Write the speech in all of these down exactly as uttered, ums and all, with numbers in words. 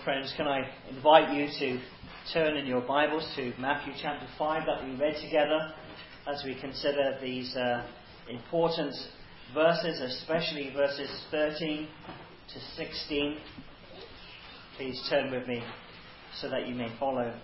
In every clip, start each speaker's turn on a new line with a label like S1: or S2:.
S1: friends, can I invite you to turn in your Bibles to Matthew chapter five that we read together as we consider these uh, important verses, especially verses thirteen to sixteen. Please turn with me so that you may follow.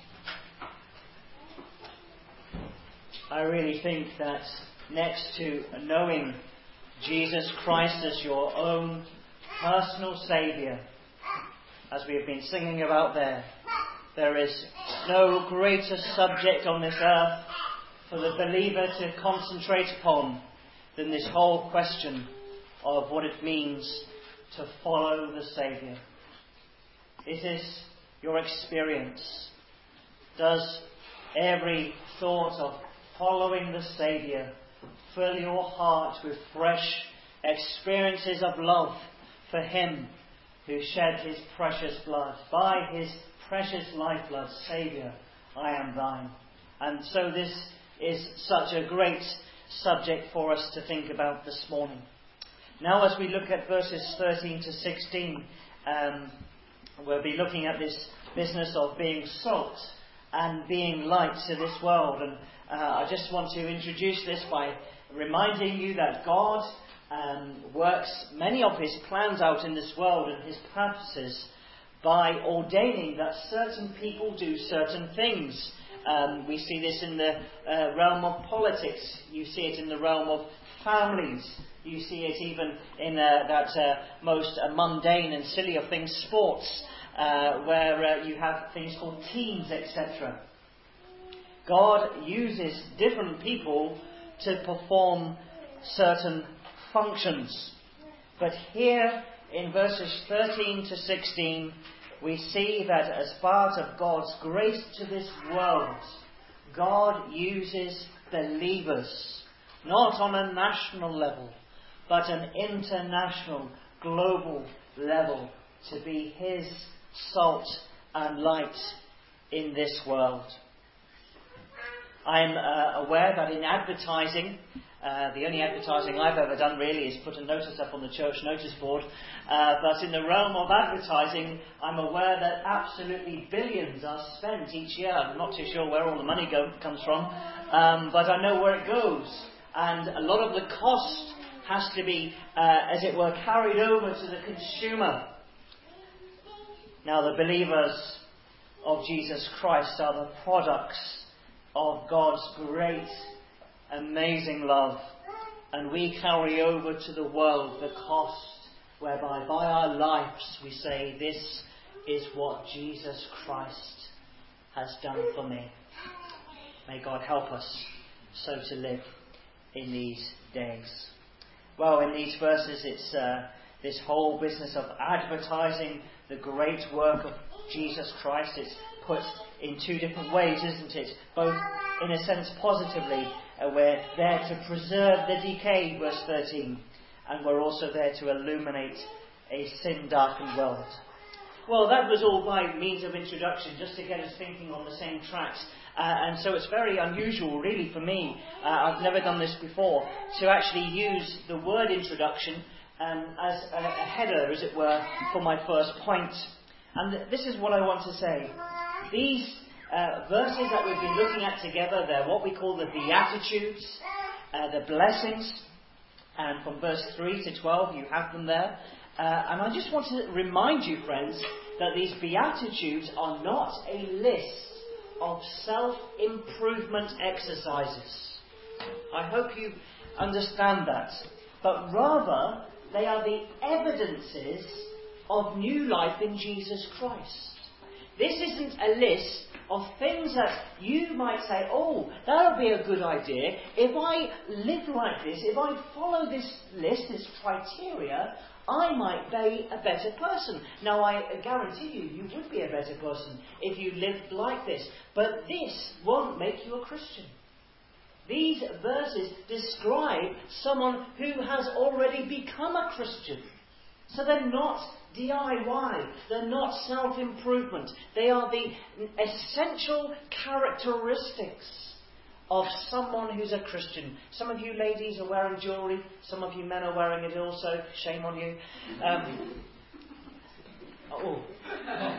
S1: I really think that next to knowing Jesus Christ as your own personal Saviour, as we have been singing about there, there is no greater subject on this earth for the believer to concentrate upon than this whole question of what it means to follow the Saviour. Is this your experience? Does every thought of following the Saviour fill your heart with fresh experiences of love for Him who shed His precious blood? By His precious lifeblood, Saviour, I am thine. And so this is such a great subject for us to think about this morning. Now, as we look at verses thirteen to sixteen, um, we'll be looking at this business of being salt and being light to this world. And uh, I just want to introduce this by reminding you that God um, works many of His plans out in this world and His purposes by ordaining that certain people do certain things. Um, we see this in the uh, realm of politics. You see it in the realm of families. You see it even in uh, that uh, most uh, mundane and silly of things, sports, uh, where uh, you have things called teams, et cetera. God uses different people to perform certain functions. But here in verses thirteen to sixteen, we see that as part of God's grace to this world, God uses believers, not on a national level, but an international, global level, to be His salt and light in this world. I'm uh, aware that in advertising, uh, the only advertising I've ever done really is put a notice up on the church notice board, uh, but in the realm of advertising, I'm aware that absolutely billions are spent each year. I'm not too sure where all the money go- comes from, um, but I know where it goes. And a lot of the cost has to be, uh, as it were, carried over to the consumer. Now, the believers of Jesus Christ are the products of God's great, amazing love. And we carry over to the world the cost whereby by our lives we say, this is what Jesus Christ has done for me. May God help us so to live in these days. Well, in these verses it's uh, this whole business of advertising the great work of Jesus Christ. It's put in two different ways, isn't it? Both, in a sense, positively. Uh, we're there to preserve the decay, verse thirteen. And we're also there to illuminate a sin-darkened world. Well, that was all by means of introduction, just to get us thinking on the same tracks. Uh, and so it's very unusual, really, for me, uh, I've never done this before, to actually use the word introduction um, as a, a header, as it were, for my first point. And this is what I want to say. These uh, verses that we've been looking at together, they're what we call the Beatitudes, uh, the blessings. And from verse three to twelve, you have them there. Uh, and I just want to remind you, friends, that these Beatitudes are not a list of self-improvement exercises. I hope you understand that. But rather, they are the evidences of new life in Jesus Christ. This isn't a list of things that you might say, oh, that would be a good idea. If I live like this, if I follow this list, this criteria, I might be a better person. Now, I guarantee you, you would be a better person if you lived like this. But this won't make you a Christian. These verses describe someone who has already become a Christian. So they're not D I Y. They're not self-improvement. They are the essential characteristics of someone who's a Christian. Some of you ladies are wearing jewellery. Some of you men are wearing it also. Shame on you. Um, oh.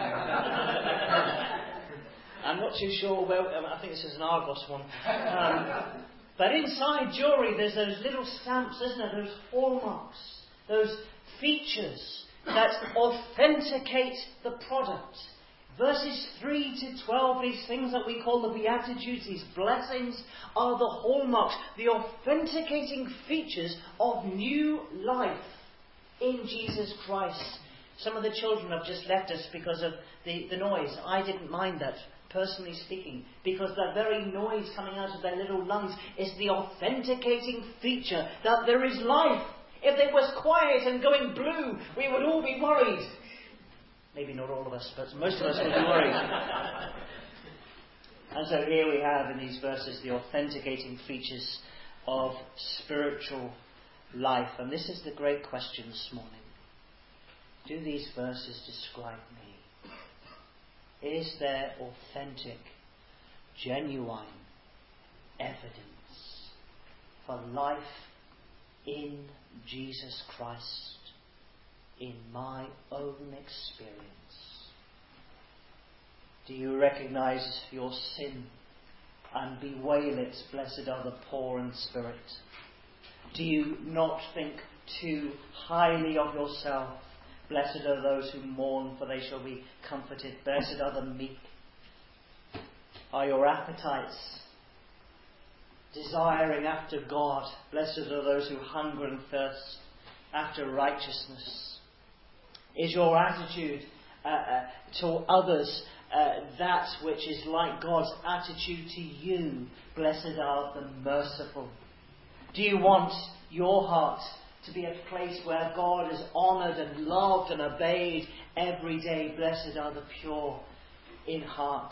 S1: too sure where. I think this is an Argos one. Um, but inside jewellery, there's those little stamps, isn't there? Those hallmarks, those features that authenticate the product. Verses three to twelve, these things that we call the Beatitudes, these blessings, are the hallmarks, the authenticating features of new life in Jesus Christ. Some of the children have just left us because of the, the noise. I didn't mind that, personally speaking, because the very noise coming out of their little lungs is the authenticating feature that there is life. If it was quiet and going blue, we would all be worried. Maybe not all of us, but most of us will be worried. And so here we have in these verses the authenticating features of spiritual life. And this is the great question this morning. Do these verses describe me? Is there authentic, genuine evidence for life in Jesus Christ? In my own experience? Do you recognize your sin and bewail it? Blessed are the poor in spirit. Do you not think too highly of yourself? Blessed are those who mourn, for they shall be comforted. Blessed are the meek. Are your appetites desiring after God? Blessed are those who hunger and thirst after righteousness. Is your attitude uh, uh, to others uh, that which is like God's attitude to you? Blessed are the merciful. Do you want your heart to be a place where God is honoured and loved and obeyed every day? Blessed are the pure in heart.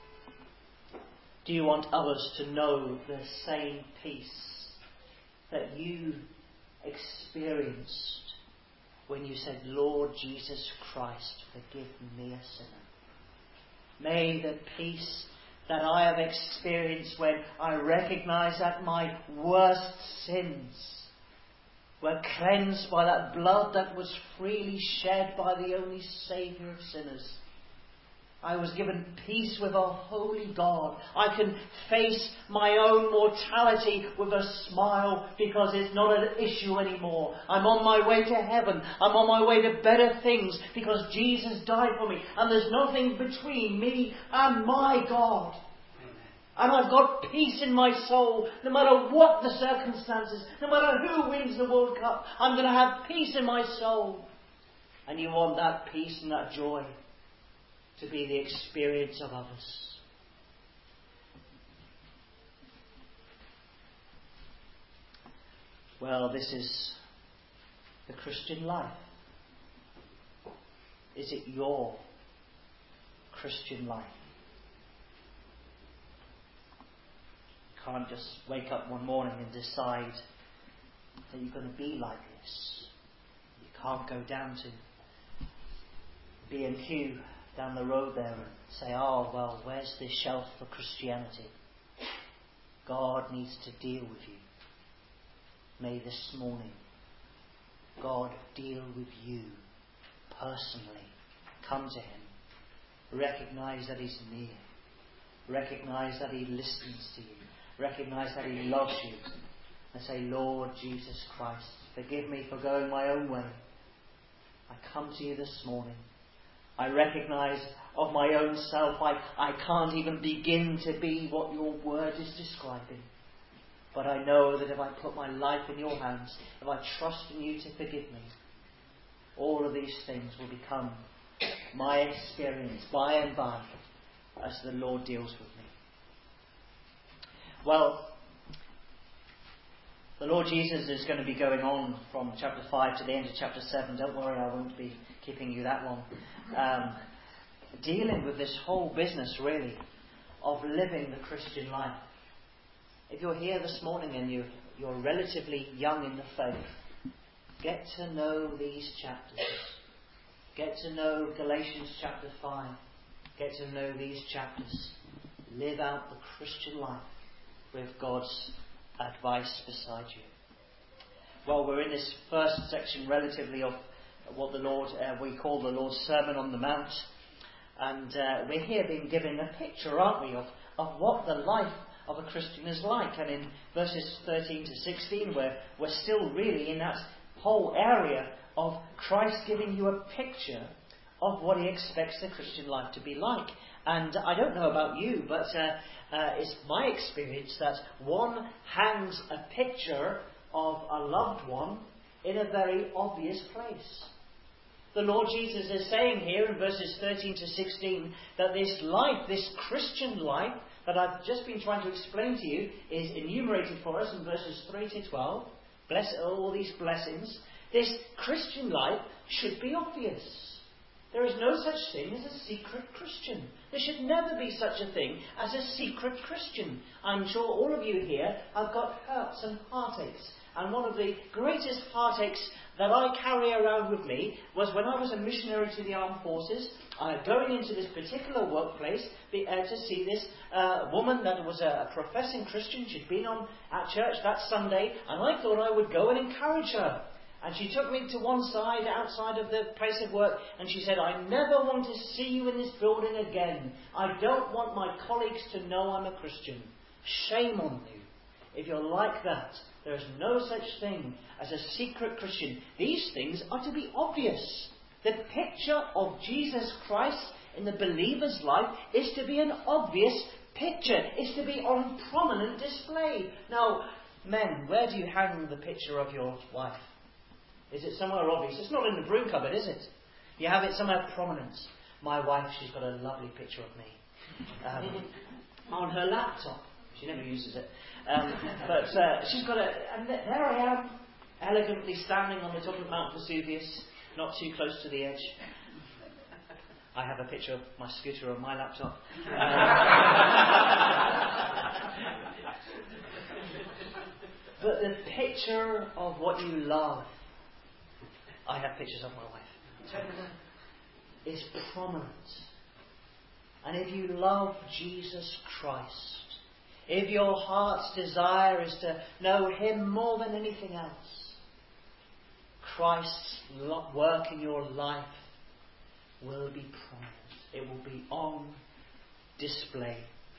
S1: Do you want others to know the same peace that you experienced when you said, Lord Jesus Christ, forgive me a sinner? May the peace that I have experienced when I recognise that my worst sins were cleansed by that blood that was freely shed by the only Saviour of sinners. I was given peace with a holy God. I can face my own mortality with a smile because it's not an issue anymore. I'm on my way to heaven. I'm on my way to better things because Jesus died for me. And there's nothing between me and my God. And I've got peace in my soul. No matter what the circumstances, no matter who wins the World Cup, I'm going to have peace in my soul. And you want that peace and that joy to be the experience of others. Well, this is the Christian life. Is it your Christian life? You can't just wake up one morning and decide that you're going to be like this. You can't go down to B and Q down the road there and say, oh, well, where's this shelf for Christianity? God needs to deal with you. May this morning God deal with you personally. Come to Him. Recognize that He's near. Recognize that He listens to you. Recognize that He loves you. And say, Lord Jesus Christ, forgive me for going my own way. I come to you this morning. I recognise of my own self, I, I can't even begin to be what your word is describing. But I know that if I put my life in your hands, if I trust in you to forgive me, all of these things will become my experience by and by as the Lord deals with me. Well, the Lord Jesus is going to be going on from chapter five to the end of chapter seven. Don't worry, I won't be keeping you that long. Um, dealing with this whole business, really, of living the Christian life. If you're here this morning and you, you're relatively young in the faith, get to know these chapters. Get to know Galatians chapter five. Get to know these chapters. Live out the Christian life with God's advice beside you. Well, we're in this first section relatively of what the Lord uh, we call the Lord's Sermon on the Mount. And uh, we're here being given a picture, aren't we, of, of what the life of a Christian is like. And in verses thirteen to sixteen, we're, we're still really in that whole area of Christ giving you a picture of what he expects the Christian life to be like. And I don't know about you, but uh, uh, it's my experience that one hangs a picture of a loved one in a very obvious place. The Lord Jesus is saying here in verses thirteen to sixteen that this life, this Christian life that I've just been trying to explain to you, is enumerated for us in verses three to twelve. Bless all these blessings. This Christian life should be obvious. There is no such thing as a secret Christian. There should never be such a thing as a secret Christian. I'm sure all of you here have got hurts and heartaches. And one of the greatest heartaches that I carry around with me was when I was a missionary to the armed forces, uh, going into this particular workplace be, uh, to see this uh, woman that was a, a professing Christian. She'd been on at church that Sunday, and I thought I would go and encourage her. And she took me to one side, outside of the place of work, and she said, I never want to see you in this building again. I don't want my colleagues to know I'm a Christian. Shame on you. If you're like that, there is no such thing as a secret Christian. These things are to be obvious. The picture of Jesus Christ in the believer's life is to be an obvious picture. It's to be on prominent display. Now, men, where do you hang the picture of your wife? Is it somewhere obvious? It's not in the broom cupboard, is it? You have it somewhere prominent. My wife, she's got a lovely picture of me. Um, on her laptop. She never uses it. Um, but uh, she's got a... And th- there I am, elegantly standing on the top of Mount Vesuvius, not too close to the edge. I have a picture of my scooter on my laptop. Um, but the picture of what you love, I have pictures of my wife, is prominent. And if you love Jesus Christ, if your heart's desire is to know him more than anything else, Christ's work in your life will be prominent. It will be on display.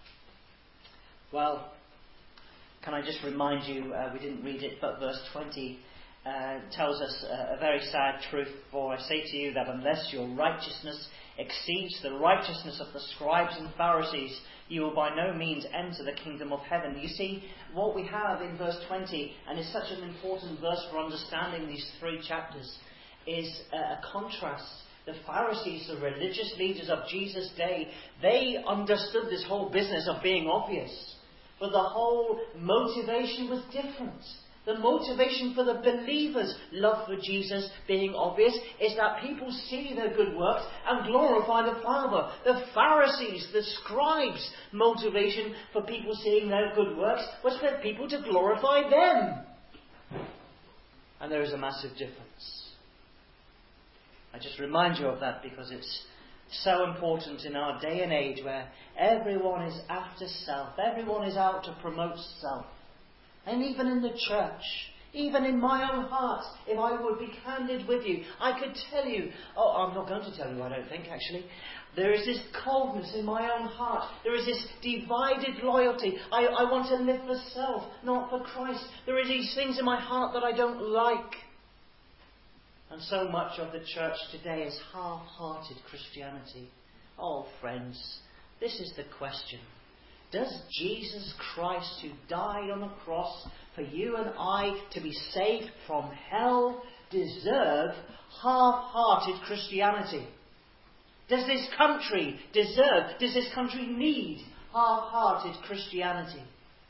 S1: Well, can I just remind you, uh, we didn't read it, but verse twenty uh, tells us uh, a very sad truth. For I say to you that unless your righteousness exceeds the righteousness of the scribes and Pharisees, you will by no means enter the kingdom of heaven. You see, what we have in verse twenty, and it's such an important verse for understanding these three chapters, is a contrast. The Pharisees, the religious leaders of Jesus' day, they understood this whole business of being obvious. But the whole motivation was different. The motivation for the believers' love for Jesus being obvious is that people see their good works and glorify the Father. The Pharisees, the scribes' motivation for people seeing their good works was for people to glorify them. And there is a massive difference. I just remind you of that because it's so important in our day and age where everyone is after self. Everyone is out to promote self. And even in the church, even in my own heart, if I would be candid with you, I could tell you, oh, I'm not going to tell you, I don't think, actually. There is this coldness in my own heart. There is this divided loyalty. I, I want to live for self, not for Christ. There are these things in my heart that I don't like. And so much of the church today is half-hearted Christianity. Oh, friends, this is the question. Does Jesus Christ, who died on the cross for you and I to be saved from hell, deserve half-hearted Christianity? Does this country deserve, does this country need half-hearted Christianity?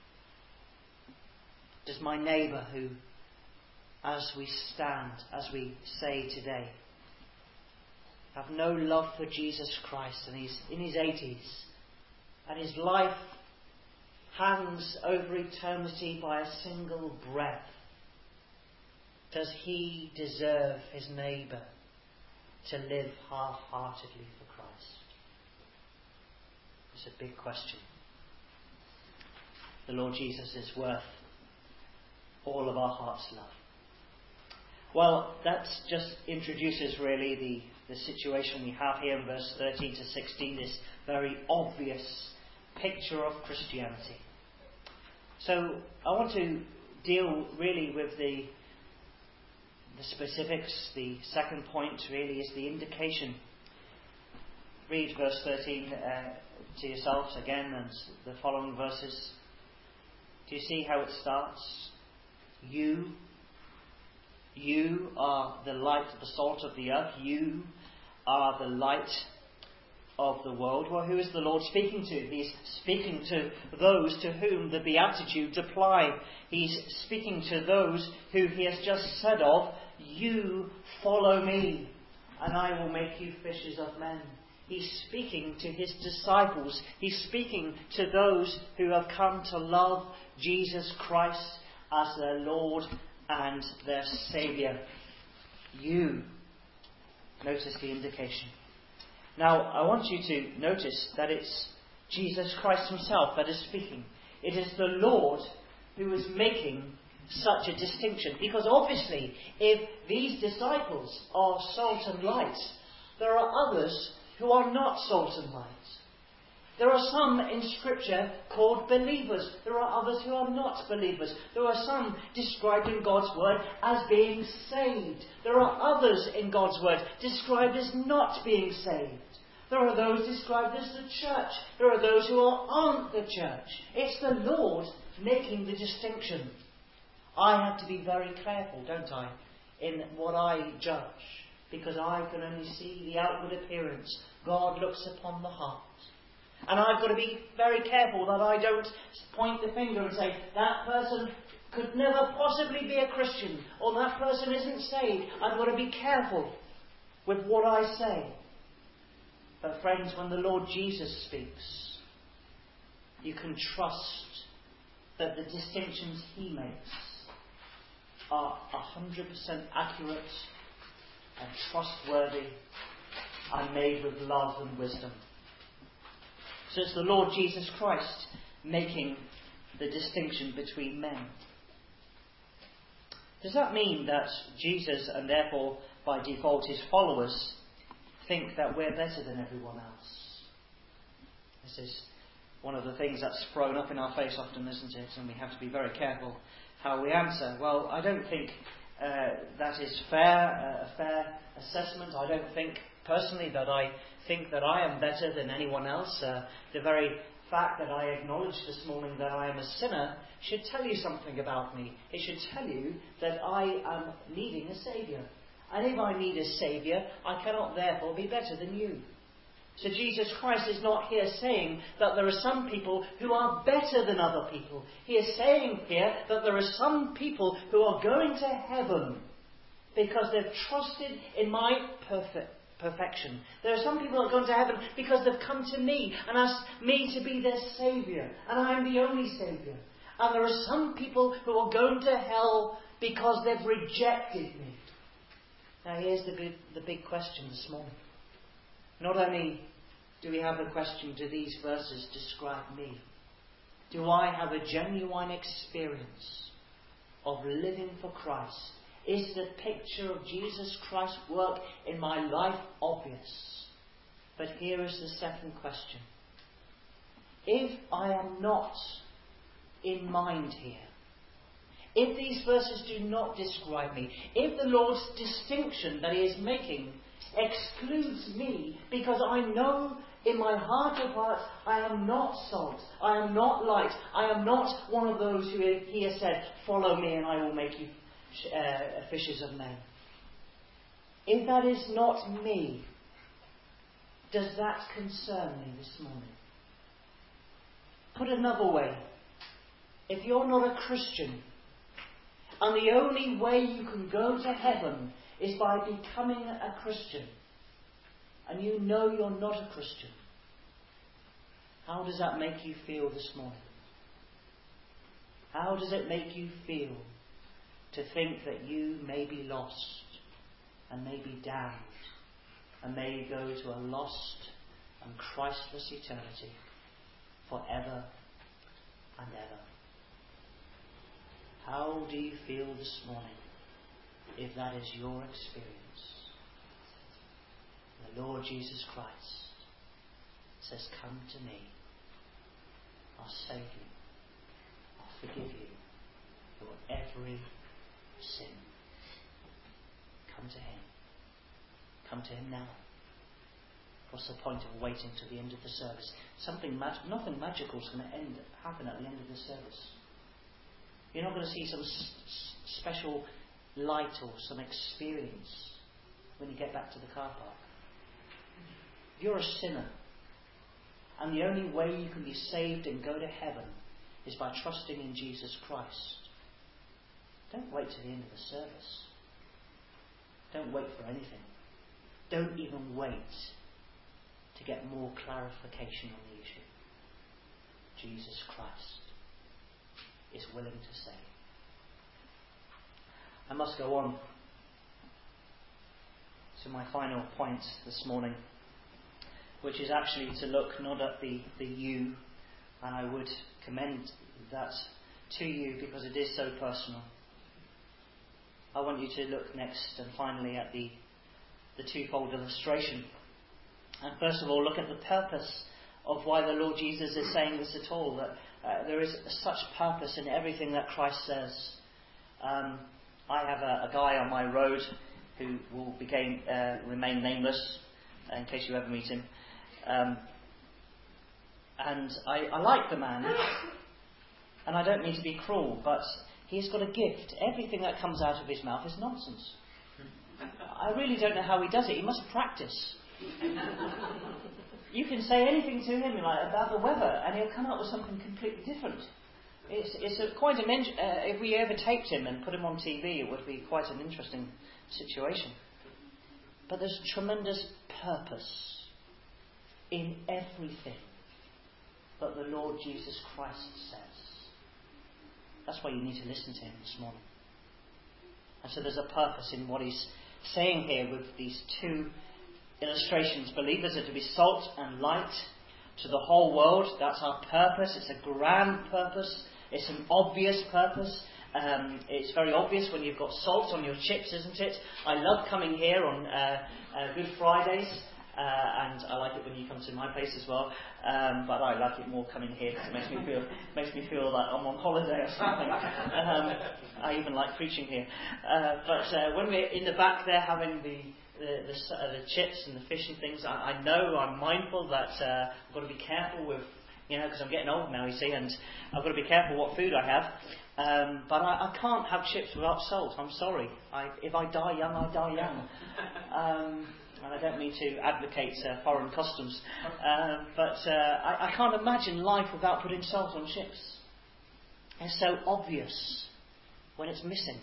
S1: Does my neighbour who, as we stand, as we say today, have no love for Jesus Christ and he's in his eighties, and his life hangs over eternity by a single breath, does he deserve his neighbour to live half-heartedly for Christ? It's a big question. The Lord Jesus is worth all of our heart's love. Well, that just introduces really the, the situation we have here in verse thirteen to sixteen, this very obvious picture of Christianity. So I want to deal really with the the specifics. The second point really is the indication. Read verse thirteen uh, to yourselves again and the following verses. Do you see how it starts? You, you are the light, the salt of the earth. You are the light of the world. Well, who is the Lord speaking to? He's speaking to those to whom the Beatitudes apply. He's speaking to those who he has just said of, you follow me, and I will make you fishers of men. He's speaking to his disciples. He's speaking to those who have come to love Jesus Christ as their Lord and their Saviour. You. Notice the indication. Now, I want you to notice that it's Jesus Christ himself that is speaking. It is the Lord who is making such a distinction. Because obviously, if these disciples are salt and light, there are others who are not salt and light. There are some in Scripture called believers. There are others who are not believers. There are some described in God's Word as being saved. There are others in God's Word described as not being saved. There are those described as the church. There are those who aren't the church. It's the Lord making the distinction. I have to be very careful, don't I, in what I judge, because I can only see the outward appearance. God looks upon the heart. And I've got to be very careful that I don't point the finger and say, that person could never possibly be a Christian, or that person isn't saved. I've got to be careful with what I say. But friends, when the Lord Jesus speaks, you can trust that the distinctions he makes are one hundred percent accurate and trustworthy and made with love and wisdom. So it's the Lord Jesus Christ making the distinction between men. Does that mean that Jesus, and therefore by default his followers, think that we're better than everyone else? This is one of the things that's thrown up in our face often, isn't it? And we have to be very careful how we answer. Well, I don't think uh, that is fair, uh, a fair assessment. I don't think personally that I think that I am better than anyone else. Uh, the very fact that I acknowledge this morning that I am a sinner should tell you something about me. It should tell you that I am needing a Saviour. And if I need a Saviour, I cannot therefore be better than you. So Jesus Christ is not here saying that there are some people who are better than other people. He is saying here that there are some people who are going to heaven because they've trusted in my perfect perfection. There are some people that are going to heaven because they've come to me and asked me to be their Saviour, and I am the only Saviour. And there are some people who are going to hell because they've rejected me. Now here's the big, the big question this morning. Not only do we have the question, do these verses describe me? Do I have a genuine experience of living for Christ? Is the picture of Jesus Christ's work in my life obvious? But here is the second question. If I am not in mind here, if these verses do not describe me, if the Lord's distinction that he is making excludes me because I know in my heart of hearts I am not salt, I am not light, I am not one of those who he has said, follow me and I will make you uh, fishers of men. If that is not me, does that concern me this morning? Put another way, if you're not a Christian, and the only way you can go to heaven is by becoming a Christian, and you know you're not a Christian, how does that make you feel this morning? How does it make you feel to think that you may be lost and may be damned and may go to a lost and Christless eternity forever and ever? How do you feel this morning if that is your experience? The Lord Jesus Christ says, come to me. I'll save you. I'll forgive you your every sin. Come to him. Come to him now. What's the point of waiting to the end of the service? Something mag- nothing magical is going to end, happen at the end of the service. You're not going to see some s- s- special light or some experience when you get back to the car park. You're a sinner. And the only way you can be saved and go to heaven is by trusting in Jesus Christ. Don't wait to the end of the service. Don't wait for anything. Don't even wait to get more clarification on the issue. Jesus Christ is willing to save. I must go on to my final point this morning, which is actually to look not at the, the you, and I would commend that to you because it is so personal. I want you to look next and finally at the, the twofold illustration. And first of all, look at the purpose of why the Lord Jesus is saying this at all. That uh, there is such purpose in everything that Christ says. Um, I have a, a guy on my road who will became, uh, remain nameless, in case you ever meet him. Um, and I, I like the man. And I don't mean to be cruel, but he's got a gift. Everything that comes out of his mouth is nonsense. I really don't know how he does it. He must practice. You can say anything to him like about the weather, and he'll come up with something completely different. It's, it's a, quite a men- uh, if we ever taped him and put him on T V, it would be quite an interesting situation. But there's tremendous purpose in everything that the Lord Jesus Christ says. That's why you need to listen to him this morning. And so there's a purpose in what he's saying here with these two illustrations. Believers are to be salt and light to the whole world. That's our purpose. It's a grand purpose. It's an obvious purpose. Um, it's very obvious when you've got salt on your chips, isn't it? I love coming here on uh, uh, Good Fridays. Uh, and I like it when you come to my place as well, um, but I like it more coming here because it makes me feel makes me feel like I'm on holiday or something. Um, I even like preaching here. Uh, but uh, when we're in the back there having the the, the, uh, the chips and the fish and things, I, I know I'm mindful that uh, I've got to be careful with, you know, because I'm getting old now, you see, and I've got to be careful what food I have. Um, but I, I can't have chips without salt. I'm sorry. I, if I die young, I die young. Um, And I don't mean to advocate uh, foreign customs, uh, but uh, I, I can't imagine life without putting salt on chips. It's so obvious when it's missing.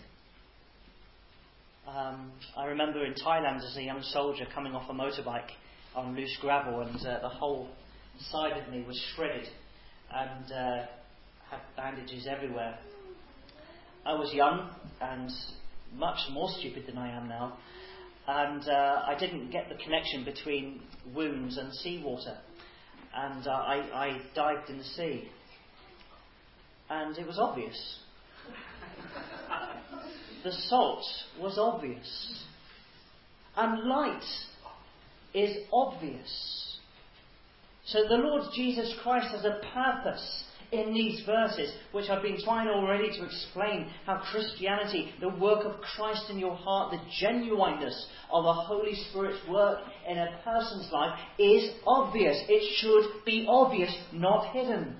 S1: Um, I remember in Thailand as a young soldier coming off a motorbike on loose gravel, and uh, the whole side of me was shredded and uh, had bandages everywhere. I was young and much more stupid than I am now. And uh, I didn't get the connection between wounds and seawater. And uh, I, I dived in the sea. And it was obvious. The salt was obvious. And light is obvious. So the Lord Jesus Christ has a purpose in these verses, which I've been trying already to explain how Christianity, the work of Christ in your heart, the genuineness of the Holy Spirit's work in a person's life is obvious. It should be obvious, not hidden.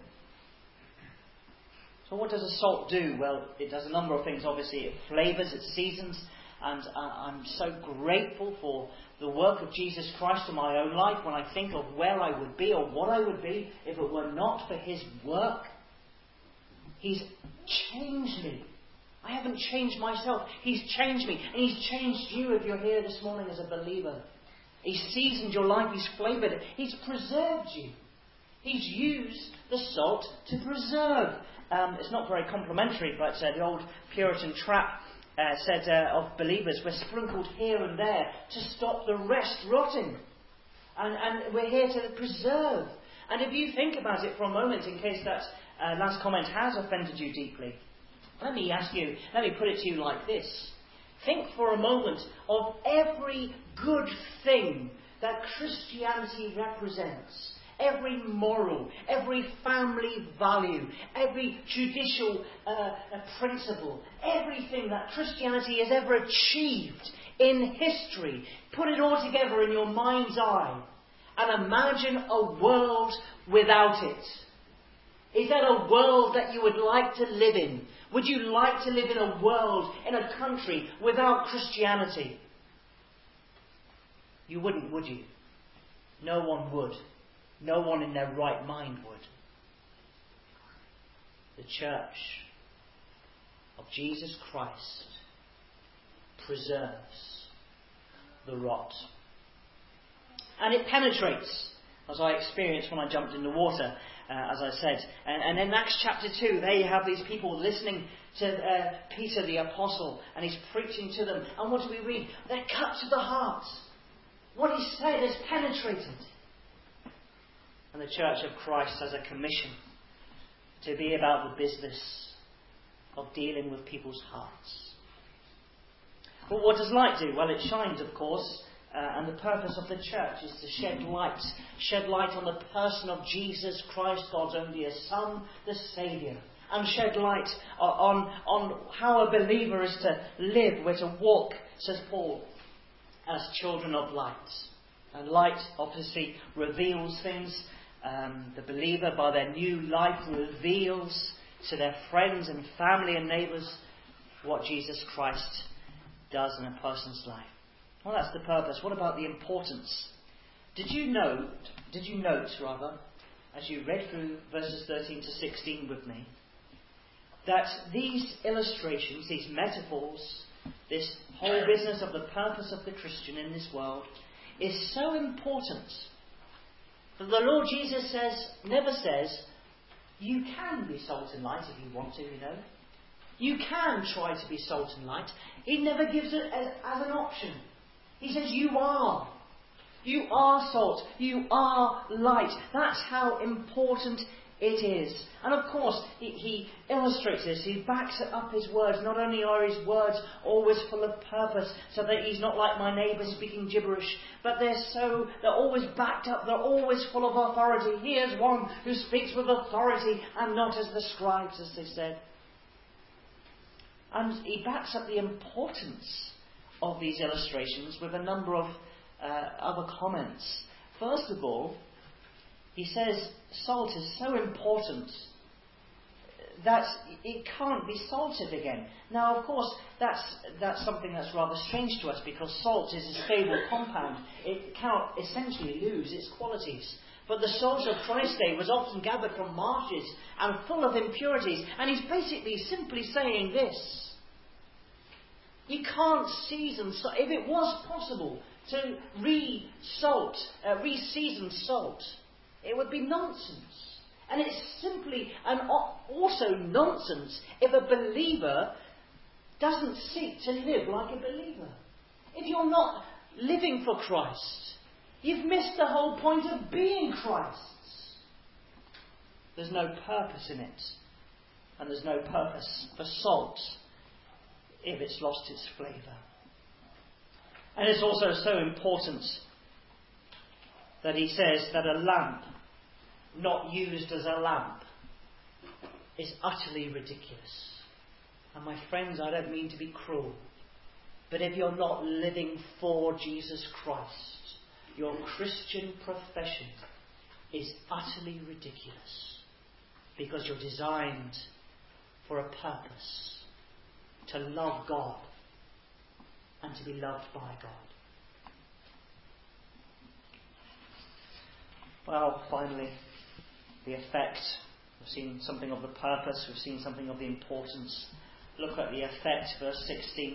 S1: So what does a salt do? Well, it does a number of things. Obviously, it flavours, it seasons, and uh, I'm so grateful for the work of Jesus Christ in my own life when I think of where I would be or what I would be if it were not for his work. He's changed me. I haven't changed myself. He's changed me. And he's changed you if you're here this morning as a believer. He's seasoned your life. He's flavoured it. He's preserved you. He's used the salt to preserve. Um, it's not very complimentary, but uh, the old Puritan trap Uh, said uh, of believers, we're sprinkled here and there to stop the rest rotting. And, and we're here to preserve. And if you think about it for a moment, in case that uh, last comment has offended you deeply, let me ask you, let me put it to you like this. Think for a moment of every good thing that Christianity represents, every moral, every family value, every judicial uh, uh, principle, everything that Christianity has ever achieved in history, put it all together in your mind's eye and imagine a world without it. Is that a world that you would like to live in? Would you like to live in a world, in a country without Christianity? You wouldn't, would you? No one would. No one in their right mind would. The Church of Jesus Christ preserves the rot. And it penetrates, as I experienced when I jumped in the water, uh, as I said. And, and in Acts chapter two, there you have these people listening to uh, Peter the Apostle, and he's preaching to them. And what do we read? They're cut to the heart. What he said has penetrated. And the Church of Christ has a commission to be about the business of dealing with people's hearts. Well, what does light do? Well, it shines, of course. Uh, and the purpose of the church is to shed light. Shed light on the person of Jesus Christ, God's only Son, the Saviour. And shed light on, on how a believer is to live. We're to walk, says Paul, as children of light. And light obviously reveals things. Um, the believer, by their new life, reveals to their friends and family and neighbours what Jesus Christ does in a person's life. Well, that's the purpose. What about the importance? Did you note, did you note, rather, as you read through verses thirteen to sixteen with me, that these illustrations, these metaphors, this whole business of the purpose of the Christian in this world is so important that the Lord Jesus says, never says, you can be salt and light if you want to, you know. You can try to be salt and light. He never gives it as, as an option. He says, you are. You are salt. You are light. That's how important it is. And of course, he, he illustrates this. He backs it up his words. Not only are his words always full of purpose, so that he's not like my neighbour speaking gibberish, but they're so, they're always backed up. They're always full of authority. Here's one who speaks with authority and not as the scribes, as they said. And he backs up the importance of these illustrations with a number of uh, other comments. First of all, he says salt is so important that it can't be salted again. Now, of course, that's that's something that's rather strange to us, because salt is a stable compound. It cannot essentially lose its qualities. But the salt of Christ's day was often gathered from marshes and full of impurities. And he's basically simply saying this. You can't season salt. If it was possible to re-salt, uh, re-season salt, it would be nonsense. And it's simply and also nonsense if a believer doesn't seek to live like a believer. If you're not living for Christ, you've missed the whole point of being Christ's. There's no purpose in it. And there's no purpose for salt if it's lost its flavour. And it's also so important that he says that a lamp not used as a lamp is utterly ridiculous. And my friends, I don't mean to be cruel, but if you're not living for Jesus Christ, your Christian profession is utterly ridiculous, because you're designed for a purpose. To love God and to be loved by God. Well, finally, the effect. We've seen something of the purpose. We've seen something of the importance. Look at the effect, verse sixteen.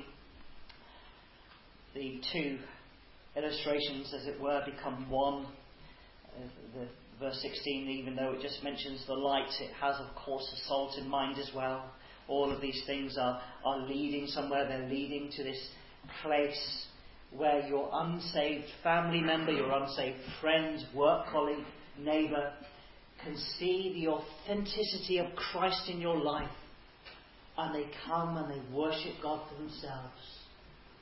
S1: The two illustrations, as it were, become one. Uh, the, verse sixteen, even though it just mentions the light, it has, of course, the salt in mind as well. All of these things are, are leading somewhere. They're leading to this place where your unsaved family member, your unsaved friend, work colleague, neighbour can see the authenticity of Christ in your life, and they come and they worship God for themselves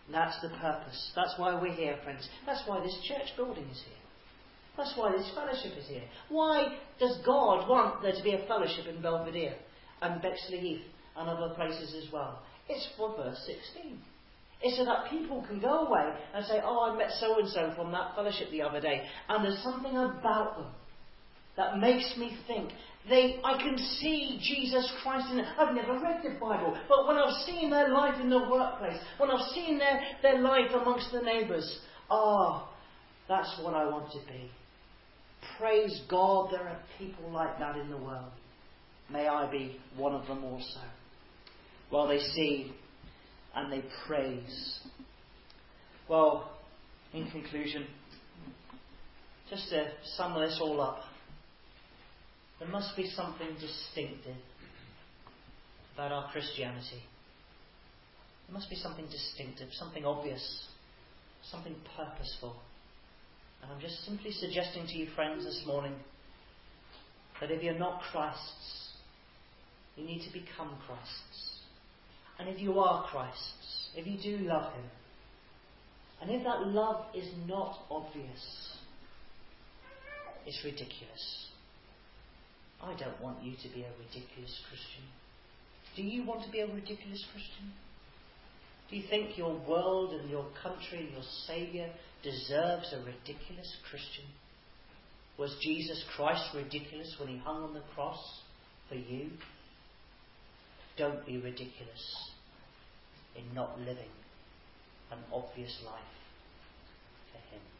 S1: That's the purpose. That's why we're here, friends. That's why this church building is here. That's why this fellowship is here. Why does God want there to be a fellowship in Belvedere and Bexley Heath and other places as well? It's for verse sixteen. It's so that people can go away and say, oh, I met so-and-so from that fellowship the other day, and there's something about them that makes me think. They, I can see Jesus Christ in it. I've never read the Bible, but when I've seen their life in the workplace, when I've seen their, their life amongst the neighbours, ah, that's what I want to be. Praise God, there are people like that in the world. May I be one of them also. While they see and they praise. Well, in conclusion, just to sum this all up, there must be something distinctive about our Christianity. There must be something distinctive, something obvious, something purposeful. And I'm just simply suggesting to you, friends, this morning, that if you're not Christ's, you need to become Christ's. And if you are Christ's, if you do love Him, and if that love is not obvious, it's ridiculous. I don't want you to be a ridiculous Christian. Do you want to be a ridiculous Christian? Do you think your world and your country and your Saviour deserves a ridiculous Christian? Was Jesus Christ ridiculous when He hung on the cross for you? Don't be ridiculous in not living an obvious life for Him.